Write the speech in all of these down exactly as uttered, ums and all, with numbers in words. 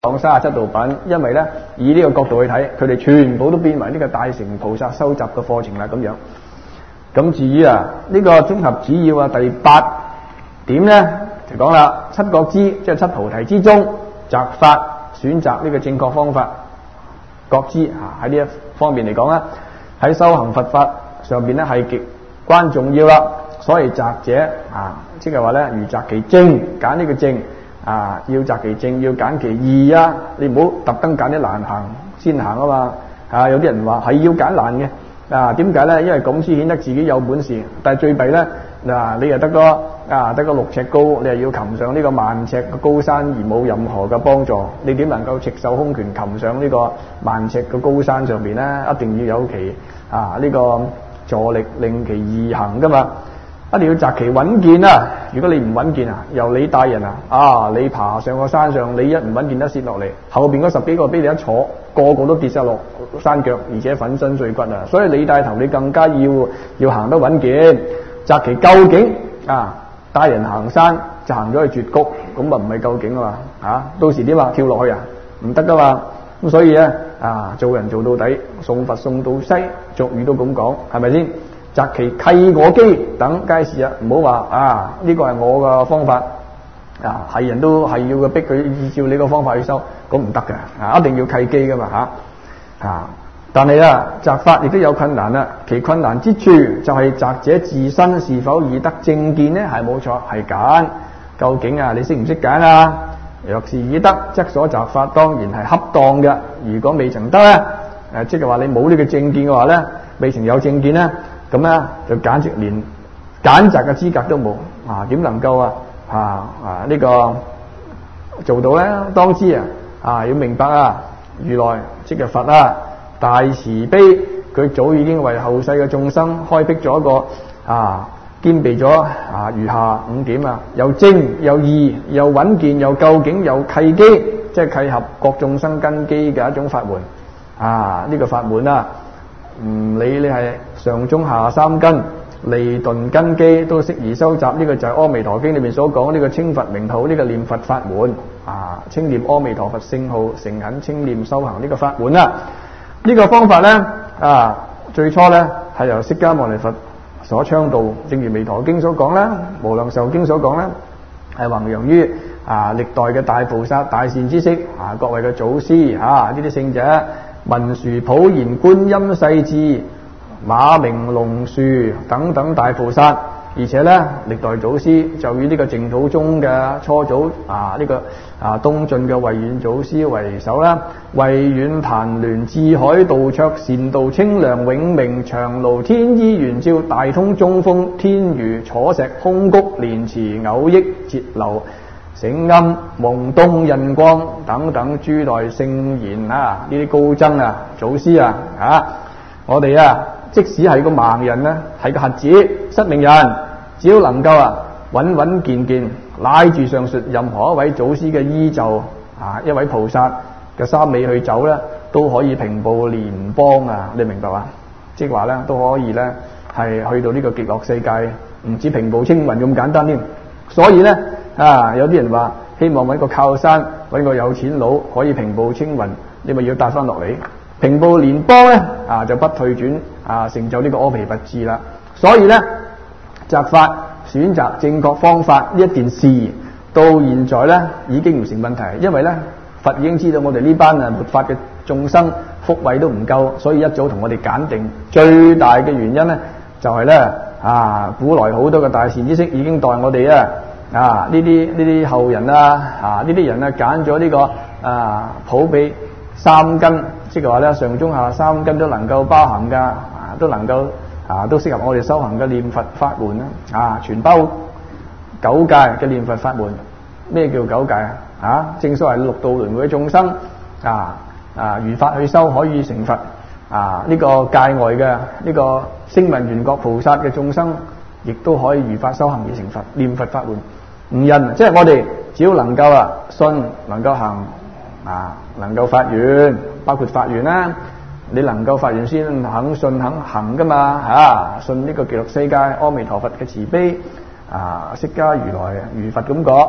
講三十七道品，因為咧以呢個角度去睇，佢哋全部都變為呢個大乘菩薩收集嘅課程啦咁樣。咁至於啊呢、這個綜合主要啊第八點咧就講啦，七覺支即係七菩提之中，擇法選擇呢個正確方法。覺支啊喺呢一方面嚟講咧，喺修行佛法上邊咧係極關重要啦。所以擇者啊，即係話咧如擇其正，揀呢個正啊，要擇其正，要揀其易啊。你唔好特登揀啲難行先行啊嘛。啊，有啲人話係要揀難嘅啊，點解咧？因為咁先顯得自己有本事。但係最弊咧嗱，你又得個啊得個六尺高，你又要擒上呢個萬尺嘅高山而冇任何嘅幫助，你點能夠赤手空拳擒上呢個萬尺嘅高山上邊咧？一定要有其啊呢個助力，令其易行噶嘛。一定要擇其穩健啊！如果你唔穩健啊，由你帶人啊，啊你爬上個山上，你一唔穩健得跌落嚟，後邊嗰十幾個俾你一坐，個個都跌晒落山腳，而且粉身碎骨啊！所以你帶頭，你更加要要行得穩健，擇其究竟啊！帶人行山就行咗去絕谷，咁咪唔係究竟啊嘛？啊，到時點啊？跳落去啊？唔得噶嘛！咁所以咧啊，做人做到底，送佛送到西，俗語都咁講，係咪先？擇其契我機等皆是啊，唔好話啊呢個係我嘅方法啊，係人都係要嘅逼佢依照你個方法去修，咁唔得嘅啊，一定要契機噶嘛嚇啊！但係啊，擇法亦都有困難啦。其困難之處就係擇者自身是否已得正見呢？係冇錯，係揀究竟啊，你識唔識揀啊？若是已得，則所擇法當然係恰當嘅。如果未曾得咧，誒即係話你冇呢個正見嘅話咧，未曾有正見咧。咁咧就簡直連揀擇嘅資格都冇啊！點能夠啊啊啊呢、這個做到咧？當知啊啊要明白啊，如來即係佛啊，大慈悲，佢早已經為後世嘅眾生開闢咗一個啊兼備咗啊餘下五點啊，又正又義又穩健又究竟又契機，即係契合各眾生根基嘅一種法門啊！呢、這個法門啊，唔理你係上中下三根離頓根基都適宜收集，呢、這個就係《阿彌陀經》裏面所講呢個稱佛名號，呢、這個念佛法門啊，稱念阿彌陀佛聖號，誠懇稱念修行呢個法門啊。呢、這個方法咧啊，最初咧係由釋迦牟尼佛所倡導，正如《彌陀經》所講啦，《無量壽經》所講啦，係弘揚於啊歷代嘅大菩薩、大善知識啊，各位嘅祖師啊，呢啲聖者，文殊普賢觀音世智馬鳴龍樹等等大菩薩，而且咧歷代祖師就以呢個淨土宗嘅初祖啊呢、這個啊東晉嘅慧遠祖師為首啦，慧遠曇鸞智海道卓善道清涼永明長盧天衣圓照大通中風天如楚石空谷蓮池偶益節流醒暗蒙東印光等等諸代聖賢啊，呢啲高僧啊祖師啊啊，我哋啊即使係個盲人咧，係個瞎子失明人，只要能夠啊穩穩健健拉住上述任何一位祖師嘅衣袖啊，一位菩薩嘅衫尾去走咧，都可以平步聯邦啊！你明白嘛？即係話咧都可以咧係去到呢個極樂世界，唔止平步青雲咁簡單添。所以咧啊，有啲人話希望揾個靠山，揾個有錢佬可以平步青雲，你咪要搭翻落嚟。平步聯邦咧啊，就不退轉啊，成就呢個阿毗跋致啦。所以咧，擇法選擇正確方法呢一件事，到現在咧已經唔成問題，因為咧佛已經知道我哋呢班啊末法嘅眾生福慧都唔夠，所以一早同我哋揀定。最大嘅原因咧，就係、是、咧啊，古來好多嘅大善知識已經代我哋啊啊呢啲呢啲後人啊啊呢啲人啊揀咗呢個啊普被三根。即係話咧，上中下三根都能夠包含噶，啊都能夠啊都適合我哋修行嘅念佛法門啦，啊全包九界嘅念佛法門。咩叫九界啊？啊，正所謂六道輪迴嘅眾生啊啊，如法去修可以成佛啊。呢、這個界外嘅呢、這個聲聞緣覺菩薩嘅眾生，亦都可以如法修行而成佛，念佛法門。唔人，即係我哋只要能夠啊信，能夠行啊，能夠發願。包括發願啦，你能夠發願先肯信肯行噶嘛嚇、啊，信呢個極樂世界阿彌陀佛嘅慈悲啊，釋迦如來如佛咁講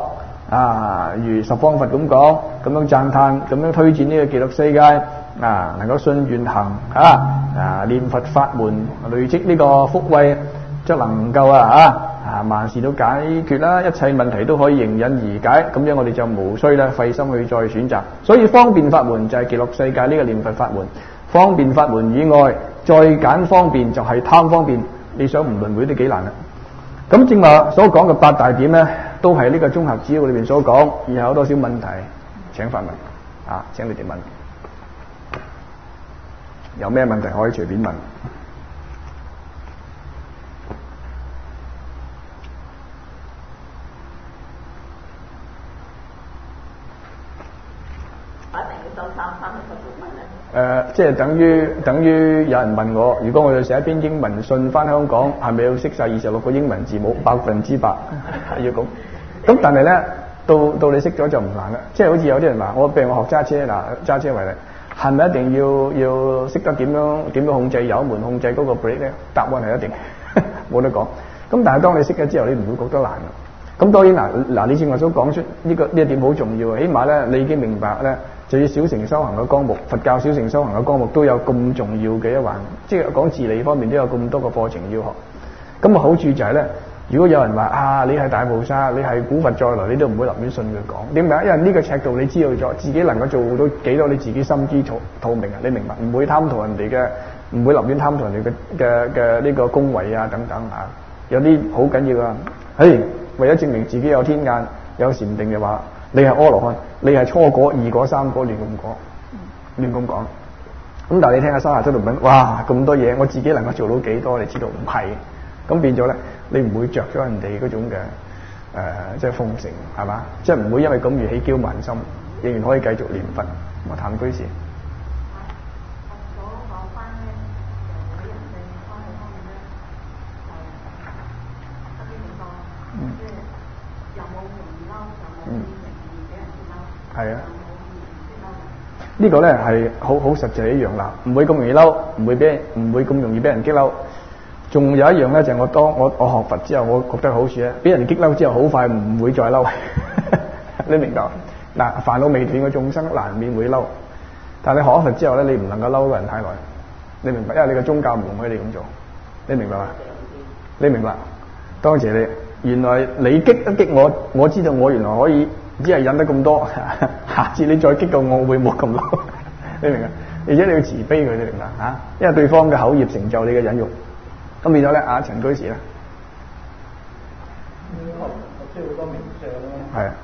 啊，如十方佛咁講，咁樣讚歎，咁樣推薦呢個極樂世界啊，能夠信願行啊啊念佛法門累積呢個福慧，則能夠啊啊啊萬事都解決啦，一切問題都可以迎刃而解，咁樣我哋就無需咧費心去再選擇。所以方便法門就係極樂世界呢個念佛法門，方便法門以外再揀方便就係貪方便，你想唔輪迴都幾難啦。咁正話所講嘅八大點咧，都係呢個綜合指要裏邊所講，然後有多少問題請發問啊，請你哋問，有咩問題可以隨便問。誒、呃，即係等於等於有人問我，如果我要寫一篇英文信翻香港，係咪要識晒二十六個英文字母？百分之百要咁。咁但係咧，到到你識咗就唔難啦。即係好似有啲人話，我譬如我學揸車，嗱揸車為例，係咪一定要要識得點樣點樣控制油門、控制嗰個 brake 咧？答案係一定冇得講。咁但係當你識咗之後，你唔會覺得難。咁當然嗱嗱，你正話所講出呢個呢一點好重要，起碼咧你已經明白咧。就要小乘修行嘅綱目，佛教小乘修行嘅綱目都有咁重要嘅一環，即係講自理方面都有咁多個課程要學。咁個好處就係咧，如果有人話啊，你係大菩薩，你係古佛再來，你都唔會立亂信佢講。點解？因為呢個尺度你知道咗，自己能夠做到幾多，你自己心知肚肚明啊！你明白？唔會貪圖人哋嘅，唔會立亂貪圖人哋嘅嘅嘅呢個恭維啊等等啊。有啲好緊要啊！嘿，為咗證明自己有天眼、有禪定嘅話。你係阿羅漢，你係初果、二果、三果，亂咁講，亂咁講。咁但係你聽下修下七道品，哇咁多嘢，我自己能夠做到幾多？你知道唔係？咁變咗咧，你唔會着咗人哋嗰種嘅誒、呃，即係奉承係嘛？即係唔會因為咁而起驕慢心，仍然可以繼續念佛。我談居士。係啊，呢個咧係好好實際一樣啦，唔會咁容易嬲，唔會俾人唔會咁容易俾人激嬲。仲有一樣咧，就係、是、我當我我學佛之後，我覺得好處咧，俾人激嬲之後，好快唔會再嬲。你明白？嗱，煩惱未斷嘅眾生難免會嬲，但係你學咗佛之後咧，你唔能夠嬲個人太耐。你明白？因為你個宗教唔容許你咁做。你明白嘛？你明白？多謝你。原來你激一激我，我知道我原來可以。只係忍得咁多，下次你再激到我，我會冇咁嬲。你明啊？而且你要慈悲佢，你明白嚇？因為對方嘅口業成就你嘅忍辱。咁變咗咧，阿陳居士咧， 學學識好多名相咯。 係啊。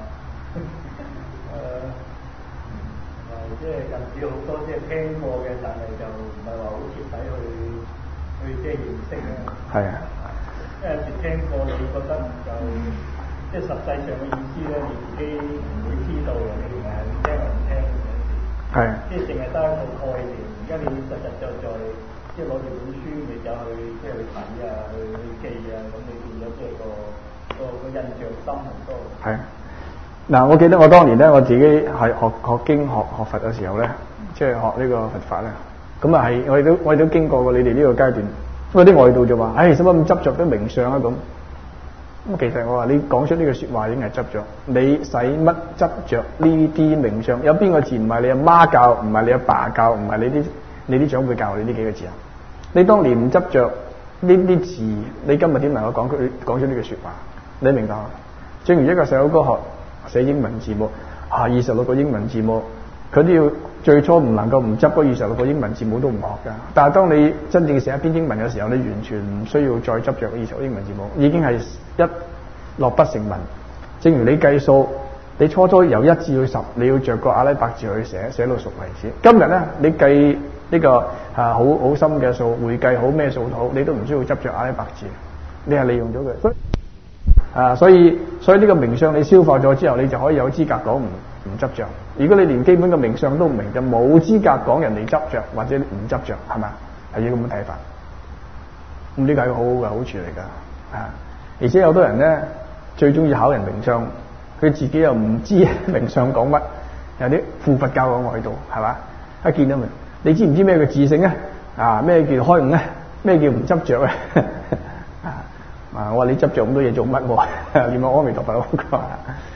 誒誒，即係近時好多即係聽過嘅，但係就唔係話好徹底去去即係認識嘅。係啊。因為有時聽過，你覺得就〜即係實際上嘅意思咧，你自己唔會知道嘅，你係聽人聽嘅。係。即係淨係得一個概念，而家你實實在在即係攞住本書，你就去即係去睇啊，去去記啊，咁你變咗即係個個個印象深好多。係。 嗱，我記得我當年咧，我自己係學學經學學佛嘅時候咧，即係學呢個佛法咧，咁啊係我哋都我哋都經過過你哋呢個階段，咁有啲外道就話：唉，使乜咁執着啲名相啊咁。咁其實我話你講出呢句説話已經係執着，你使乜執着呢啲名相？有邊個字唔係你阿媽教，唔係你阿爸教，唔係你啲你啲長輩教你呢幾個字啊？你當年唔執着呢啲字，你今日點能夠講佢講出呢句説話？你明白嗎？正如一個細佬哥學寫英文字母，啊二十六個英文字母，佢都要最初唔能夠唔執嗰二十六個英文字母都唔學㗎。但係當你真正寫一篇英文嘅時候，你完全唔需要再執着二十六個英文字母，已經係一落筆成文。正如你計數，你初初由一至到十，你要着個阿拉伯字去寫，寫到熟為止。今日咧，你計呢、這個啊好好深嘅數，會計好咩數都好，你都唔需要執着阿拉伯字，你係利用咗佢。所以啊，所以所以呢個名相你消化咗之後，你就可以有資格講唔唔執着。如果你連基本嘅名相都唔明，就冇資格講人哋執着或者唔執着，係咪？係要咁樣睇法。咁呢個係個好好嘅好處嚟㗎，啊！而且有好多人咧最中意考人名相，佢自己又唔知名相講乜，有啲附佛教嘅外道係嘛？一見到明，你知唔知咩叫自性啊？啊，咩叫開悟啊？咩叫唔執着啊？啊！我話你執着咁多嘢做乜？念阿彌陀佛好啩？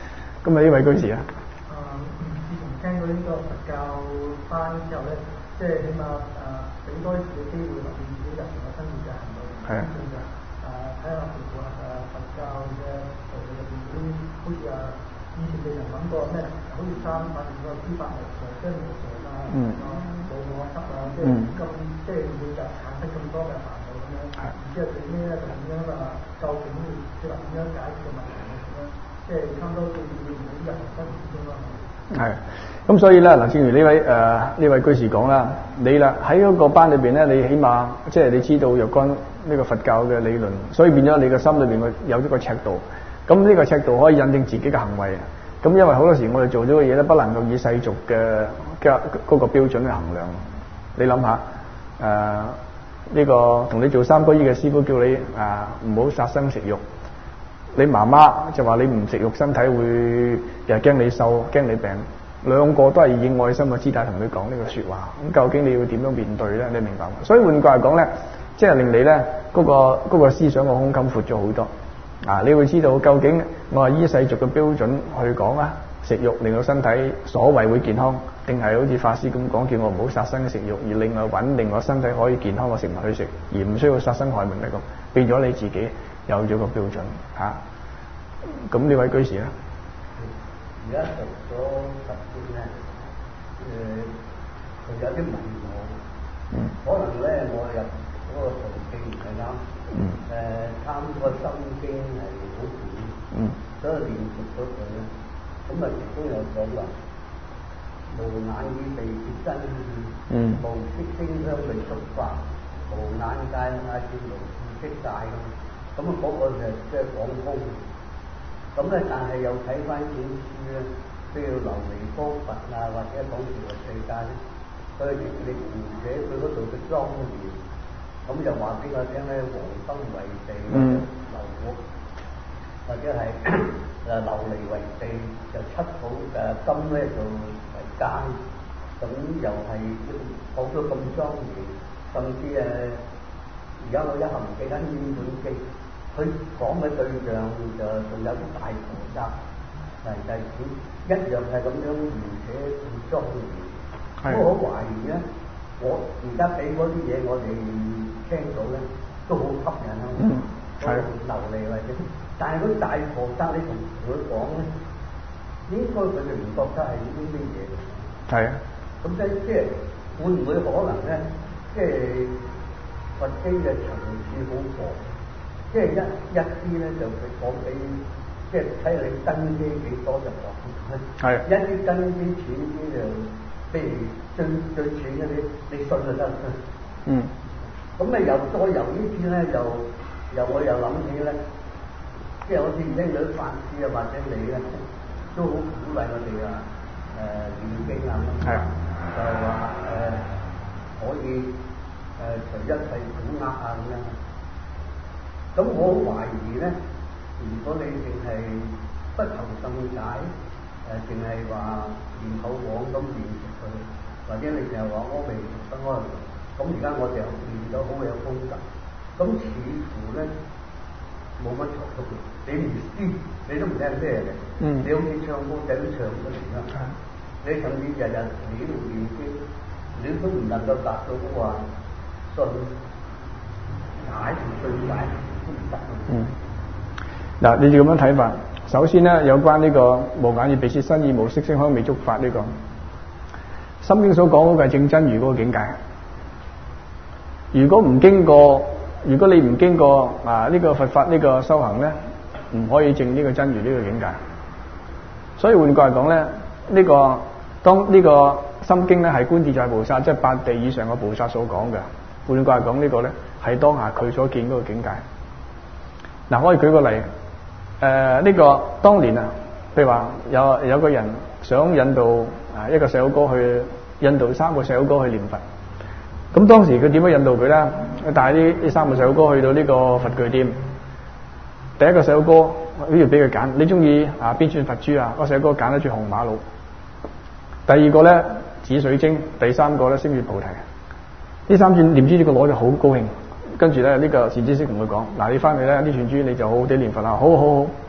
咁啊呢位居士啊？ 誒，自從聽過呢個佛教班之後咧，即係起碼誒俾多啲嘅機會留意自己日常嘅生活嘅行為， 係啊， 誒睇下符合誒佛教嘅道理入邊嗰啲，好似啊以前嘅人諗過咩，好似三法嗰個諸法無常、真無常啊，無我執啊，即係咁即係會就產生咁多嘅煩惱咁樣，然之後最尾咧就點樣啊？究竟即係話點樣解決個問題咧？咁樣即係差唔多對應到日常生活之中啦。係， 咁所以咧嗱，正如呢位誒呢、呃、位居士講啦，你啦喺嗰個班裏邊咧，你起碼即係你知道若干呢個佛教嘅理論，所以變咗你嘅心裏邊個有咗個尺度，咁呢個尺度可以印證自己嘅行為。咁因為好多時我哋做咗嘅嘢咧，不能夠以世俗嘅嘅嗰個標準去衡量。你諗下誒呢個同你做三皈依嘅師傅叫你啊唔好殺生食肉。你媽媽就話你唔食肉，身體會又驚你瘦，驚你病。兩個都係以愛心嘅姿態同佢講呢個説話。咁究竟你要點樣面對咧？你明白嗎？所以換句話講咧，即係令你咧嗰個嗰個思想嘅胸襟闊咗好多。啊，你會知道究竟我係依世俗嘅標準去講啊，食肉令到身體所謂會健康，定係好似法師咁講，叫我唔好殺生食肉，而另外揾令我身體可以健康嘅食物去食，而唔需要殺生害命嚟咁，變咗你自己有咗個標準嚇。咁、啊、呢位居士咧？ 而家讀咗十年咧，誒、呃，佢有啲迷惘，嗯、可能咧我入嗰個途徑唔係啱，誒、嗯，參個心經係好短，嗯、所以練熟咗佢咧，咁啊亦都有講話，無眼耳鼻舌身意，嗯、無色聲香味觸法，無眼界乃至無意識界咁，咁啊嗰個就即係講空。咁咧，但係又睇翻本書咧，譬如琉璃光佛啊，或者講極樂世界咧，佢亦力描寫佢嗰度嘅莊嚴，咁就話俾我聽咧，黃燈為地，流火、嗯、或者係誒琉璃為地，就七寶誒金咧就為間，咁又係講到咁莊嚴，甚至誒而家我一下唔記得呢本經。佢講嘅對象就仲有啲大菩薩，係就係一樣係咁樣描寫咁莊嚴。不過我懷疑咧，我而家俾嗰啲嘢我哋聽到咧，都好吸引啊！嗯，係流利或者，但係嗰啲大菩薩你同佢講咧，應該佢哋唔覺得係呢啲咩嘢嘅。係啊，咁即係即係會唔會可能咧？即係佛經嘅層次好廣。即係一一啲咧就佢講俾，即係睇你根基幾多就講。係。一啲根基淺啲就，譬如最最淺嗰啲，你信就得。嗯。咁啊又再由呢啲咧，又又我又諗起咧，即係我聽唔聽到啲法師啊或者你咧，都好鼓勵我哋啊誒念經啊咁。係。就話誒、呃、可以誒、呃、隨一切苦厄啊咁樣。咁我好懷疑咧，如果你淨係不求甚解，誒淨係話念口往咁念住佢，或者你淨係話阿彌陀不安，咁而家我哋又念咗好有功德，咁似乎咧冇乜作用。你唔知，你都唔聽咩嘅，嗯、你好似唱歌仔都唱出嚟啦。嗯、你甚至日日你都念經，你都唔能夠達到話信解同信解。 嗯，嗱，你哋咁樣睇法。首先咧，有關呢個無眼耳鼻舌身意無色聲香味觸法呢個，心經所講嗰個係正真如嗰個境界。如果唔經過，如果你唔經過啊呢個佛法呢個修行咧，唔可以證呢個真如呢個境界。所以換句話講咧，呢個當呢個心經咧係觀自在菩薩，即係八地以上嘅菩薩所講嘅。換句話講，呢個咧係當下佢所見嗰個境界。嗱，可以舉個例，誒、呃、呢、這個當年啊，譬如話有有個人想引導啊一個細佬哥去引導三個細佬哥去念佛，咁當時佢點樣引導佢咧？佢帶啲呢三個細佬哥去到呢個佛具店，第一個細佬哥呢要俾佢揀，你中意啊邊串佛珠啊？個細佬哥揀得住紅瑪瑙，第二個咧紫水晶，第三個咧星月菩提。呢三串念珠呢個攞就好高興。跟住咧，呢、這個善知識同佢講：嗱，你翻去咧呢串珠你就好好地念佛啦，好好好。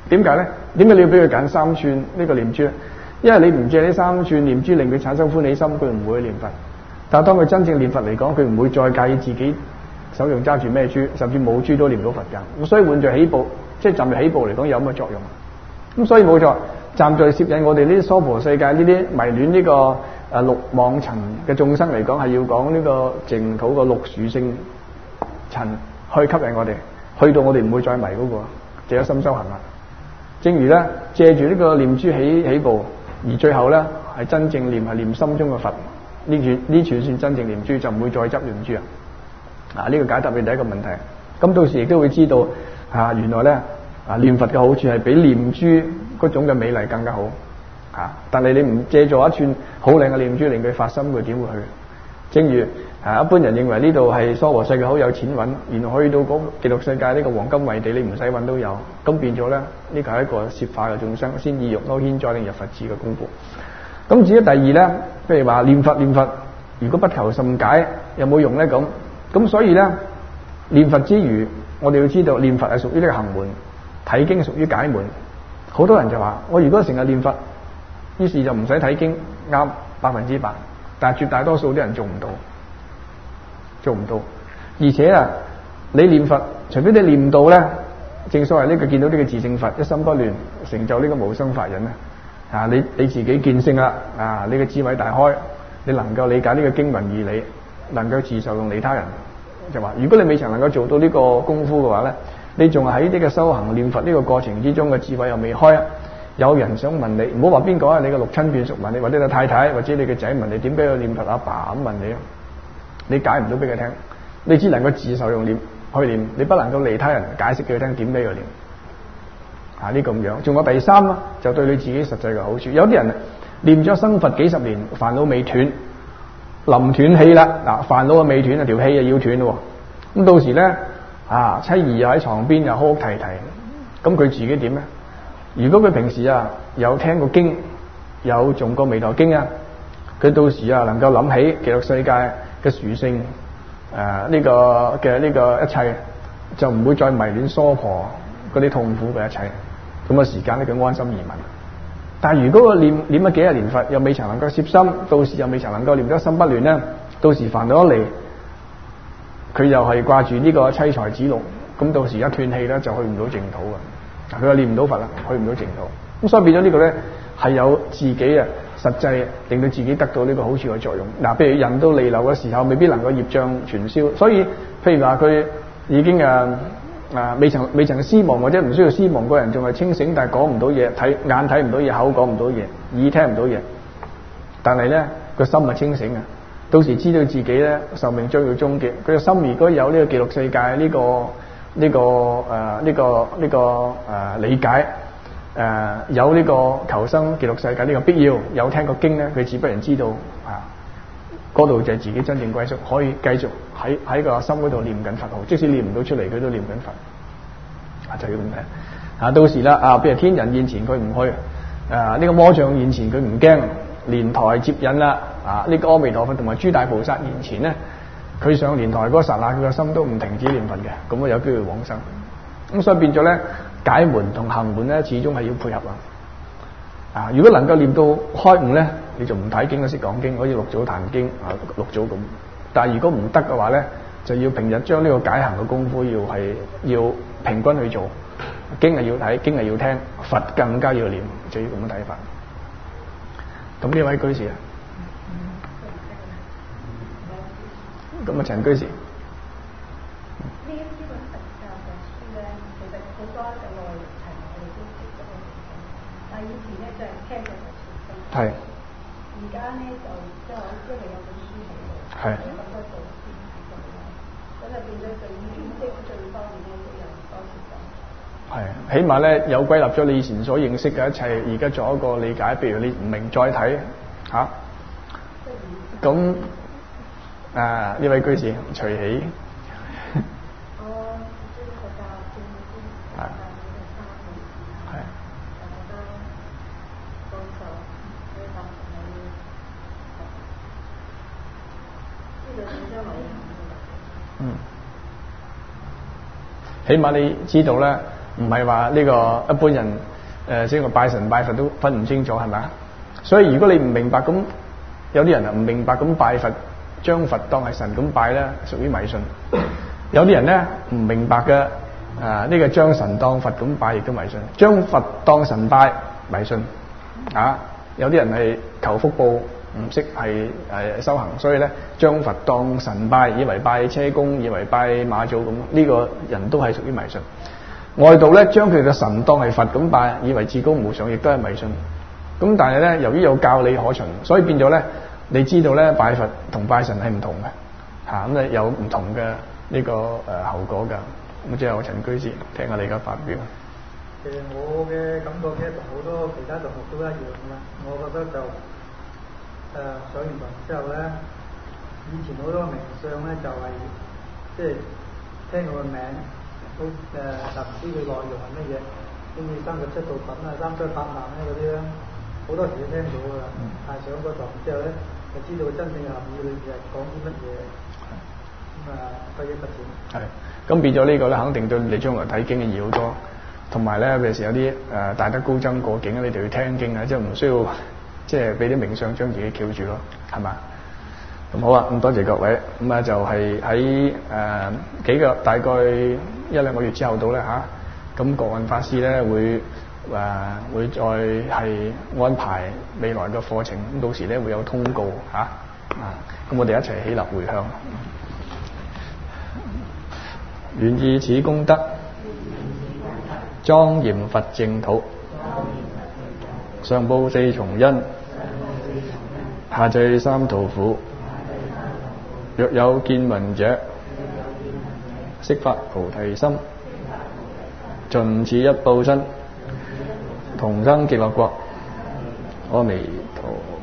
點解咧？點解你要俾佢揀三寸呢個念珠咧？因為你唔借呢三寸念珠令佢產生歡喜心，佢唔會去念佛。但係當佢真正念佛嚟講，佢唔會再介意自己手上揸住咩珠，甚至冇珠都念到佛㗎。咁所以換在起步，即係站在起步嚟講有咁嘅作用。咁所以冇錯，站在攝引我哋呢啲娑婆世界呢啲迷戀呢、這個誒、啊、六網塵嘅眾生嚟講，係要講呢個淨土個六殊勝塵去吸引我哋，去到我哋唔會再迷嗰、那個，就有心修行啦。正如咧借住呢個念珠起起步，而最後咧係真正念係念心中嘅佛，呢串呢串算真正念珠，就唔會再執念珠啊！啊，呢、這個解答你第一個問題。咁到時亦都會知道啊，原來咧啊念佛嘅好處係比念珠嗰種嘅美麗更加好啊！但係你唔借助一串好靚嘅念珠令佢發心，佢點會去？正如啊，一般人認為呢度係娑婆世界好有錢揾，原來去到嗰極樂世界呢個黃金為地，你唔使揾都有。咁變咗咧，呢個係一個攝化嘅眾生，先意欲勾牽再令入佛智嘅功夫。咁至於第二咧，譬如話念佛念佛，如果不求甚解，有冇用咧？咁咁所以咧，念佛之餘，我哋要知道念佛係屬於呢個行門，睇經屬於解門。好多人就話：我如果成日念佛，於是就唔使睇經，啱百分之百。但係絕大多數啲人做唔到。做唔到，而且啊，你念佛，除非你念到咧，正所謂呢個見到呢個自性佛，一心不亂，成就呢個無生法忍咧，啊，你你自己見性啦，啊，你嘅智慧大開，你能夠理解呢個經文義理，能夠自受用利他人，就話，如果你未曾能夠做到呢個功夫嘅話咧，你仲係喺呢個修行念佛呢個過程之中嘅智慧又未開，有人想問你，唔好話邊個啊，你嘅六親眷屬問你，或者你太太或者你嘅仔問你，點解要念佛？阿爸咁問你啊？你解唔到俾佢聽，你只能夠自受用念去念，你不能夠利他人解釋俾佢聽點解要念啊？呢咁樣，仲有第三啦，就對你自己實際嘅好處。有啲人念咗生佛幾十年，煩惱未斷，臨斷氣啦，嗱，煩惱啊未斷啊，條氣啊要斷咯。咁到時咧啊，妻兒又喺床邊又哭哭啼啼，咁佢自己點咧？如果佢平時啊有聽過經，有誦過彌陀經啊，佢到時啊能夠諗起極樂世界嘅殊勝，誒、呃、呢、這個嘅呢、這個一切，就唔會再迷戀娑婆嗰啲痛苦嘅一切。咁嘅時間咧，佢安心移民。但係如果佢念念咗幾十年佛，又未曾能夠攝心，到時又未曾能夠念得心不亂咧，到時煩惱一嚟，佢又係掛住呢個妻財子祿，咁到時一斷氣咧，就去唔到淨土嘅。佢又念唔到佛啦，去唔到淨土。咁所以變咗呢個咧，係有自己啊。實際令到自己得到呢個好處嘅作用。嗱，譬如人到彌留嘅時候，未必能夠業障全消，所以譬如話佢已經誒誒未曾未曾思亡或者唔需要思亡，個人仲係清醒，但係講唔到嘢，睇眼睇唔到嘢，口講唔到嘢，耳聽唔到嘢，但係咧個心係清醒啊！到時知道自己咧壽命將要終結，佢嘅心如果有呢個極樂世界呢、呢個呢、呢個誒呢、呃呢個呢、呢個誒、呃、理解。誒、呃、有呢個求生極樂世界呢個必要，有聽過經咧，佢自不然知道啊，嗰度就係自己真正歸宿，可以繼續喺喺個心嗰度念緊佛號，即使念唔到出嚟，佢都念緊佛啊，就要咁睇啊。到時啦啊，譬如天人現前佢唔去，啊呢、這個魔像現前佢唔驚，蓮台接引啦啊，呢、這個阿彌陀佛同埋諸大菩薩現前咧，佢上蓮台嗰剎那，佢個心都唔停止念佛嘅，咁啊有機會往生。咁所以變咗咧。解門同行門咧，始終係要配合啊！啊，如果能夠念到開悟咧，你就唔睇經都識講經，好似六祖壇經啊，六祖咁。但係如果唔得嘅話咧，就要平日將呢個解行嘅功夫要係要平均去做，經係要睇，經係要聽，佛更加要念，就要咁嘅睇法。咁呢位居士啊，咁啊陳居士。係。而家咧就即係我因為有本書嚟嘅，係咁多做書咁樣，咁就變咗對於即係最方面咧都有多啲講。係，起碼咧有歸納咗你以前所認識嘅一切，而家做一個理解。譬如你唔明再睇嚇，咁啊呢位居士隨喜。嗯，起碼你知道咧，唔係話呢個一般人誒即係我拜神拜佛都分唔清楚係咪啊？所以如果你唔明白咁，有啲人啊唔明白咁拜佛，將佛當係神咁拜咧，屬於迷信。有啲人咧唔明白嘅啊，呢個將神當佛咁拜亦都迷信，將佛當神拜迷信啊。有啲人係求福報，唔識係誒修行，所以咧將佛當神拜，以為拜車公，以為拜馬祖咁，呢個人都係屬於迷信。外道咧將佢嘅神當係佛咁拜，以為至高無上，亦都係迷信。咁但係咧，由於有教理可循，所以變咗咧，你知道咧拜佛同拜神係唔同嘅，嚇咁咧有唔同嘅呢個誒後果㗎。咁之後陳居士聽下你而家發表。 其實我嘅感覺咧，同好多其他同學都一樣啦。我覺得就誒、呃、上完堂之後咧，以前好多名相咧就係、是、即係聽佢個名，都誒但唔知佢內容係乜嘢，好似三十七道品啊、三七八難咧嗰啲咧，好多時都聽到㗎啦。嗯、但係上咗堂之後咧，就知道真正嘅含義裏邊係講啲乜嘢，咁啊歸一不淺。 係，咁變咗呢個咧，肯定對你將來睇經嘅易好多。同埋咧，有時有啲誒、呃、大德高僧過境，你哋要聽經啊，即係唔需要即係俾啲名相將自己翹住咯，係嘛？咁好啊，咁多謝各位。咁啊就係喺誒幾個大概一兩個月之後到咧嚇，咁國運法師咧會誒、呃、會再係安排未來嘅課程，咁到時咧會有通告嚇啊，咁我哋一齊起，起立回向，願以此功德莊嚴佛淨土，上報四重恩，下濟三途苦。若有見聞者，悉發菩提心，盡此一報身，同生極樂國。阿彌陀